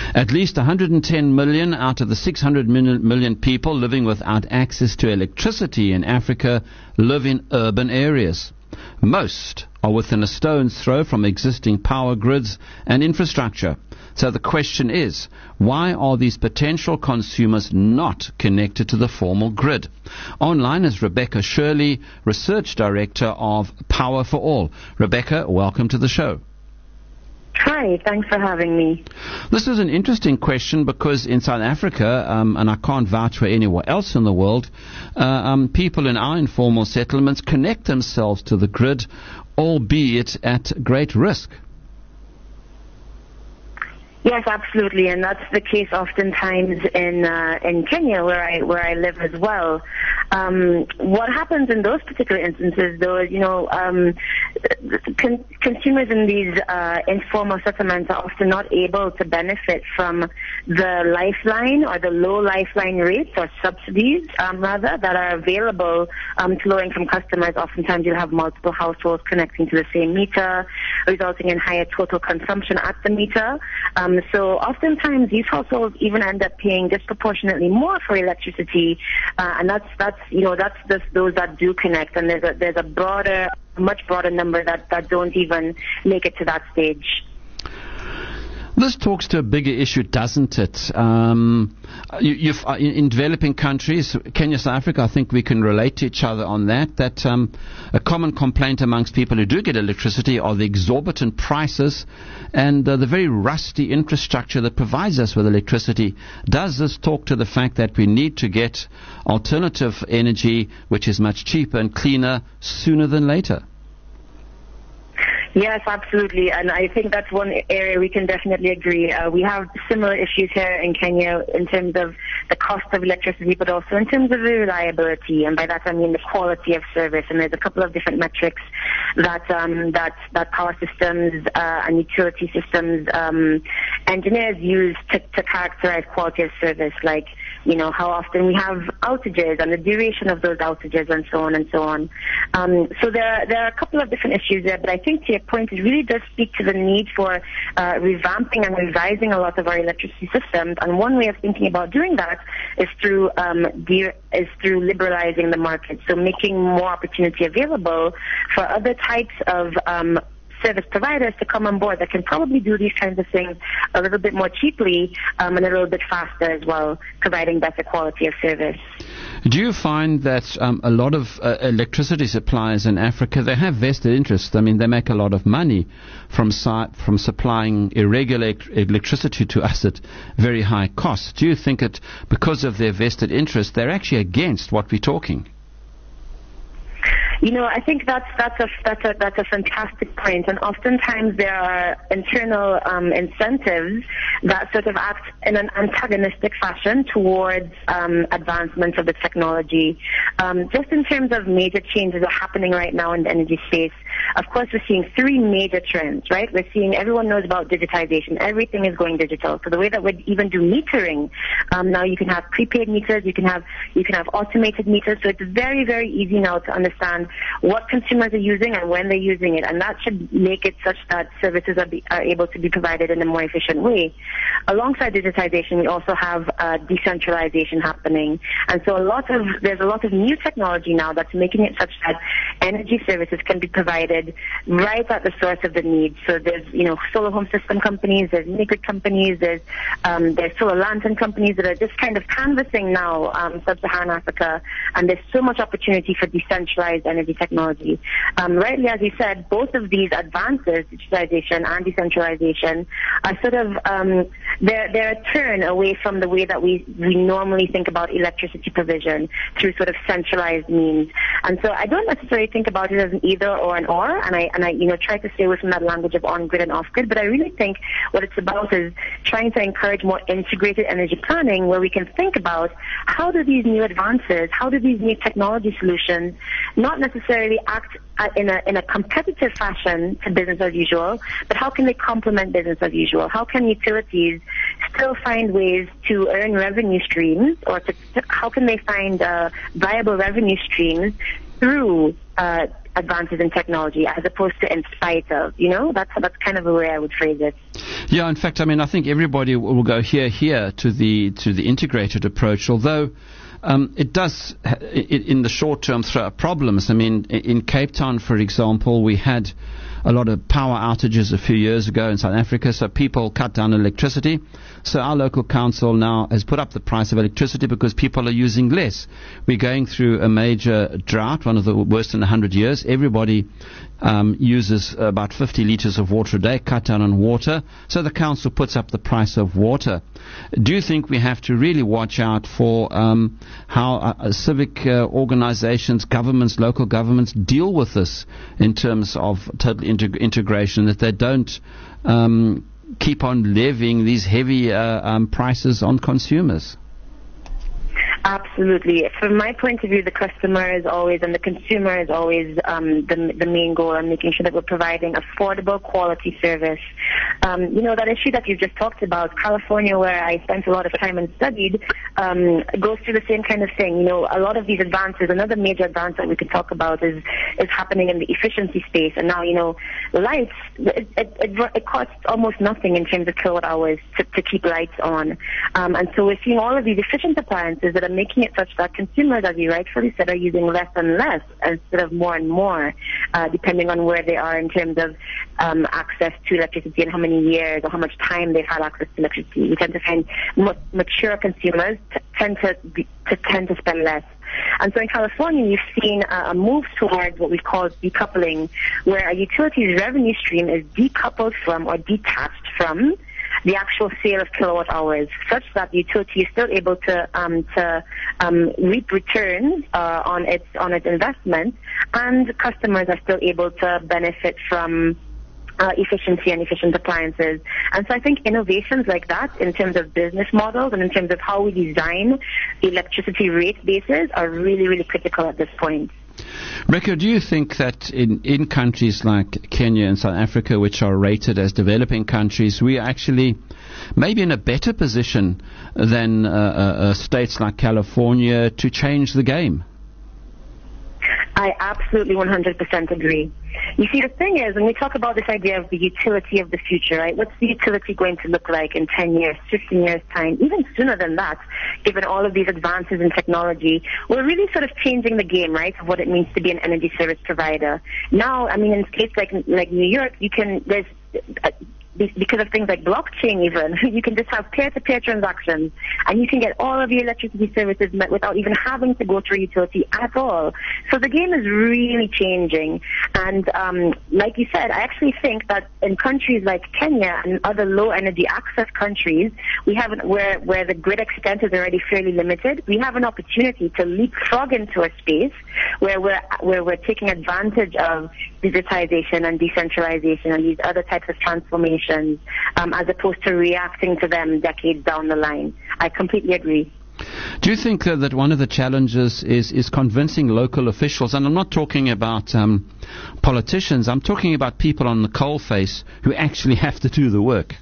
At least 110 million out of the 600 million people living without access to electricity in Africa live in urban areas. Most are within a stone's throw from existing power grids and infrastructure. So the question is, why are these potential consumers not connected to the formal grid? Online is Rebecca Shirley, Research Director of Power for All. Rebecca, welcome to the show. Hi, thanks for having me. This is an interesting question because in South Africa, and I can't vouch for anywhere else in the world, people in our informal settlements connect themselves to the grid, albeit at great risk. Yes, absolutely, and that's the case oftentimes in Kenya, where I live as well. What happens in those particular instances, though, is consumers in these informal settlements are often not able to benefit from the lifeline or the low lifeline rates or subsidies, rather, that are available to low-income customers. Oftentimes, you'll have multiple households connecting to the same meter, resulting in higher total consumption at the meter. So oftentimes these households even end up paying disproportionately more for electricity, and that's those that do connect, and there's a much broader number that don't even make it to that stage. This talks to a bigger issue, doesn't it? In developing countries, Kenya, South Africa, I think we can relate to each other on that a common complaint amongst people who do get electricity are the exorbitant prices and the very rusty infrastructure that provides us with electricity. Does this talk to the fact that we need to get alternative energy, which is much cheaper and cleaner, sooner than later? Yes, absolutely, and I think that's one area we can definitely agree. We have similar issues here in Kenya in terms of the cost of electricity, but also in terms of the reliability, and by that I mean the quality of service. And there's a couple of different metrics that power systems and utility systems engineers use to characterize quality of service, like how often we have outages and the duration of those outages and so on and so on. So there are a couple of different issues there, but I think to your point, it really does speak to the need for revamping and revising a lot of our electricity systems. And one way of thinking about doing that is through liberalizing the market, so making more opportunity available for other types of service providers to come on board that can probably do these kinds of things a little bit more cheaply and a little bit faster as well, providing better quality of service. Do you find that a lot of electricity suppliers in Africa, they have vested interests? I mean, they make a lot of money from supplying irregular electricity to us at very high costs. Do you think that because of their vested interest, they're actually against what we're talking? I think that's a fantastic point, and oftentimes there are internal incentives that sort of act in an antagonistic fashion towards advancement of the technology. Just in terms of major changes that are happening right now in the energy space, of course we're seeing three major trends, right? We're seeing, everyone knows about digitization. Everything is going digital. So the way that we even do metering, now you can have prepaid meters, you can have automated meters. So it's very, very easy now to understand what consumers are using and when they're using it, and that should make it such that services are able to be provided in a more efficient way. Alongside digitization, we also have decentralization happening, and so there's a lot of new technology now that's making it such that energy services can be provided right at the source of the need. So there's solar home system companies, there's mini-grid companies, there's solar lantern companies that are just kind of canvassing now sub-Saharan Africa, and there's so much opportunity for decentralized energy technology. Rightly, as you said, both of these advances, digitization and decentralization, are sort of they're a turn away from the way that we normally think about electricity provision through sort of centralized means. And so I don't necessarily think about it as an either or an or, and I try to stay away from that language of on-grid and off-grid, but I really think what it's about is trying to encourage more integrated energy planning, where we can think about how do these new advances, how do these new technology solutions not necessarily act in a competitive fashion to business as usual, but how can they complement business as usual? How can utilities still find ways to earn revenue streams, or how can they find viable revenue streams through advances in technology as opposed to in spite of? That's kind of the way I would phrase it. Yeah, in fact, I mean, I think everybody will go here to the integrated approach, although it does, in the short term, throw up problems. I mean, in Cape Town, for example, we had a lot of power outages a few years ago in South Africa, so people cut down electricity. So our local council now has put up the price of electricity because people are using less. We're going through a major drought, one of the worst in 100 years. Everybody uses about 50 litres of water a day, cut down on water. So the council puts up the price of water. Do you think we have to really watch out for how civic organizations, governments, local governments deal with this in terms of total integration, that they don't keep on levying these heavy prices on consumers? Absolutely. From my point of view, the customer is always, and the consumer is always the main goal, and making sure that we're providing affordable, quality service. That issue that you just talked about, California, where I spent a lot of time and studied, goes through the same kind of thing. A lot of these advances, another major advance that we could talk about is happening in the efficiency space. And now, lights, it costs almost nothing in terms of kilowatt hours to keep lights on. And so we're seeing all of these efficient appliances that are making it such that consumers, as you rightfully said, are using less and less instead of more and more, depending on where they are in terms of access to electricity and how many years or how much time they've had access to electricity. We tend to find mature consumers tend to spend less. And so in California, you've seen a move towards what we call decoupling, where a utility's revenue stream is decoupled from or detached from the actual sale of kilowatt hours, such that the utility is still able to reap returns on its investment, and customers are still able to benefit from efficiency and efficient appliances. And so I think innovations like that in terms of business models and in terms of how we design electricity rate bases are really, really critical at this point. Rekha, do you think that in countries like Kenya and South Africa, which are rated as developing countries, we are actually maybe in a better position than states like California to change the game? I absolutely 100% agree. You see, the thing is, when we talk about this idea of the utility of the future, right, what's the utility going to look like in 10 years, 15 years' time, even sooner than that, given all of these advances in technology? We're really sort of changing the game, right, of what it means to be an energy service provider. Now, I mean, in states like New York, because of things like blockchain even, you can just have peer-to-peer transactions, and you can get all of your electricity services met without even having to go through a utility at all. So the game is really changing. And like you said, I actually think that in countries like Kenya and other low-energy access countries, where the grid extent is already fairly limited, we have an opportunity to leapfrog into a space where we're taking advantage of digitization and decentralization and these other types of transformations, as opposed to reacting to them decades down the line. I completely agree. Do you think that one of the challenges is convincing local officials, and I'm not talking about politicians, I'm talking about people on the coalface who actually have to do the work?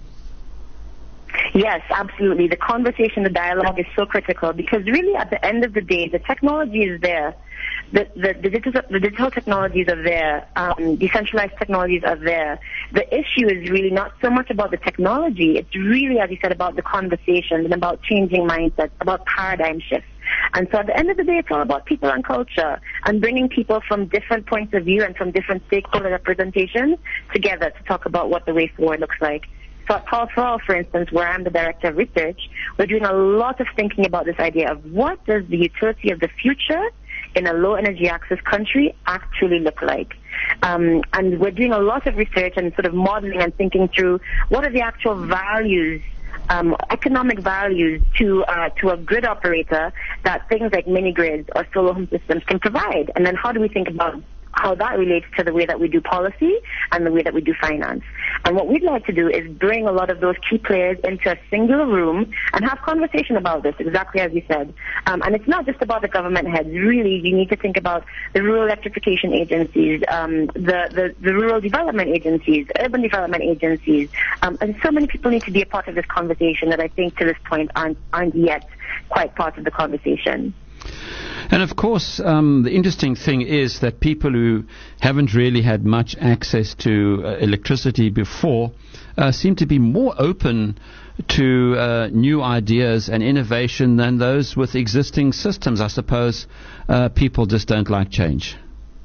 Yes, absolutely. The conversation, the dialogue is so critical, because really at the end of the day, the technology is there. The digital technologies are there. Decentralized technologies are there. The issue is really not so much about the technology. It's really, as you said, about the conversation and about changing mindsets, about paradigm shifts. And so at the end of the day, it's all about people and culture and bringing people from different points of view and from different stakeholder representations together to talk about what the way forward looks like. So at Power for All, for instance, where I'm the director of research, we're doing a lot of thinking about this idea of what does the utility of the future in a low-energy access country actually look like. And we're doing a lot of research and sort of modeling and thinking through what are the actual values, economic values to a grid operator that things like mini-grids or solar home systems can provide. And then how do we think about how that relates to the way that we do policy and the way that we do finance. And what we'd like to do is bring a lot of those key players into a single room and have conversation about this, exactly as you said. And it's not just about the government heads. Really, you need to think about the rural electrification agencies, the rural development agencies, urban development agencies. And so many people need to be a part of this conversation that I think to this point aren't yet quite part of the conversation. And of course, the interesting thing is that people who haven't really had much access to electricity before seem to be more open to new ideas and innovation than those with existing systems. I suppose people just don't like change.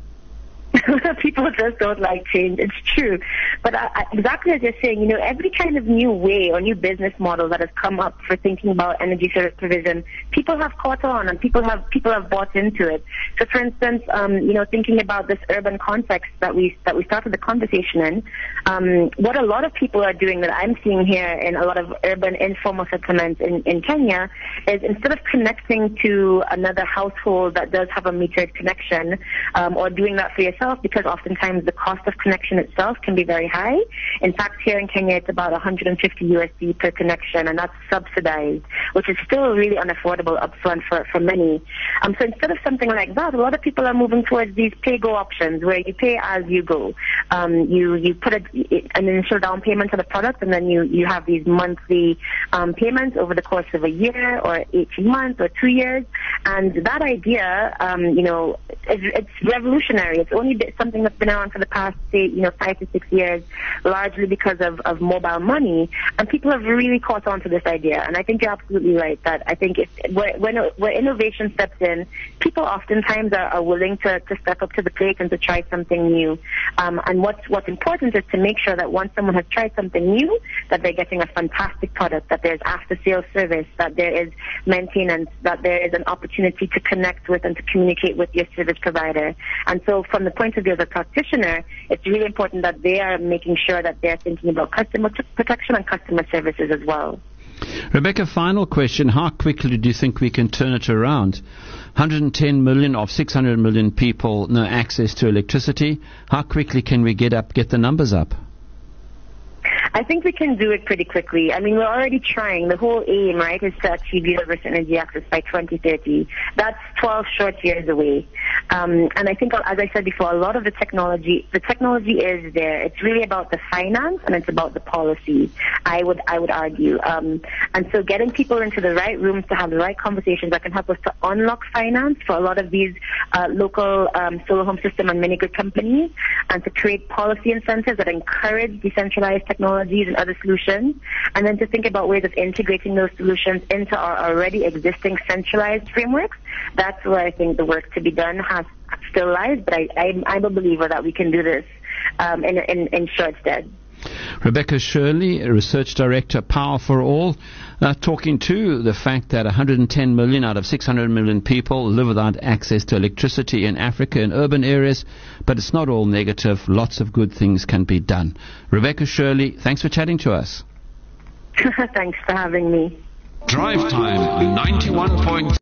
People just don't like change. It's true. But exactly as you're saying, every kind of new way or new business model that has come up for thinking about energy service provision, people have caught on and people have bought into it. So, for instance, thinking about this urban context that we started the conversation in, what a lot of people are doing that I'm seeing here in a lot of urban informal settlements in Kenya is instead of connecting to another household that does have a metered connection, or doing that for yourself, because oftentimes the cost of connection itself can be very high. In fact, here in Kenya, it's about $150 USD per connection, and that's subsidized, which is still really unaffordable upfront for many. So instead of something like that, a lot of people are moving towards these pay-go options, where you pay as you go. You put an initial down payment on the product, and then you have these monthly payments over the course of a year, or 18 months, or 2 years. And that idea, it's revolutionary. It's only something that's been around for the past, say, 5 to 6 years, largely because of mobile money, and people have really caught on to this idea. And I think you're absolutely right that I think where innovation steps in, people oftentimes are willing to step up to the plate and to try something new. And what's important is to make sure that once someone has tried something new, that they're getting a fantastic product, that there's after-sales service, that there is maintenance, that there is an opportunity to connect with and to communicate with your service provider. And so from the point of view of a practitioner, it's really important that they are making sure that they're thinking about customer protection and customer services as well. Rebecca, final question. How quickly do you think we can turn it around? 110 million of 600 million people no access to electricity. How quickly can we get the numbers up? I think we can do it pretty quickly. I mean, we're already trying. The whole aim, right, is to achieve universal energy access by 2030. That's 12 short years away. And I think, as I said before, a lot of the technology is there. It's really about the finance and it's about the policy, I would argue. And so getting people into the right rooms to have the right conversations that can help us to unlock finance for a lot of these local solar home system and mini-grid companies, and to create policy incentives that encourage decentralized technologies and other solutions, and then to think about ways of integrating those solutions into our already existing centralized frameworks. That's where I think the work to be done still lies, but I'm a believer that we can do this in short stead. Rebecca Shirley, Research Director, Power for All, talking to the fact that 110 million out of 600 million people live without access to electricity in Africa in urban areas, but it's not all negative. Lots of good things can be done. Rebecca Shirley, thanks for chatting to us. Thanks for having me. Drive Time 91.